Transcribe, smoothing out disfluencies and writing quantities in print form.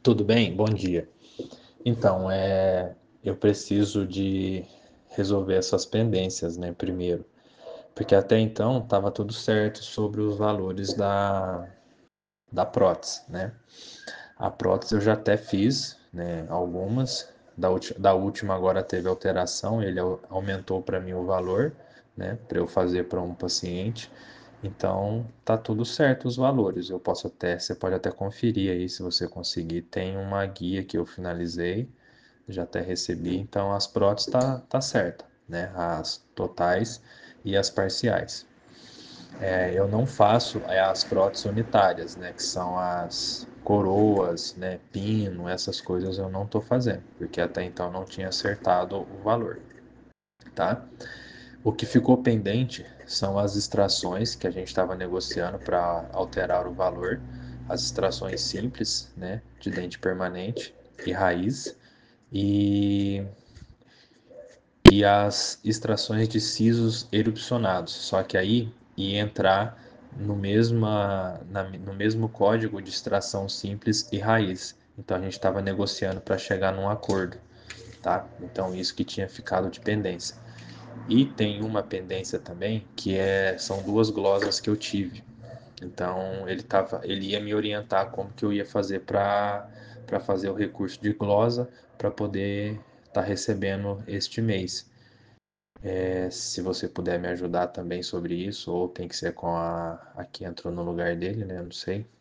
Tudo bem? Bom dia. Então, eu preciso de resolver essas pendências, né, primeiro, porque até então estava tudo certo sobre os valores da prótese, né? A prótese eu já até fiz, né, algumas, da última agora teve alteração, ele aumentou para mim o valor, né, para eu fazer para um paciente. Então, tá tudo certo os valores. Você pode até conferir aí se você conseguir. Tem uma guia que eu finalizei, já até recebi. Então, as próteses tá certa, né? As totais e as parciais. Eu não faço as próteses unitárias, né? Que são as coroas, né? Pino, essas coisas eu não tô fazendo, porque até então não tinha acertado o valor, tá? O que ficou pendente são as extrações que a gente estava negociando para alterar o valor, as extrações simples, né, de dente permanente e raiz, e, e as extrações de sisos erupcionados. Só que aí ia entrar no mesmo código de extração simples e raiz. Então a gente estava negociando para chegar num acordo, tá? Então isso que tinha ficado de pendência. E tem uma pendência também são duas glosas que eu tive. Então ele ia me orientar como que eu ia fazer para fazer o recurso de glosa para poder estar recebendo este mês. Se você puder me ajudar também sobre isso, ou tem que ser com a que entrou no lugar dele, né? Não sei.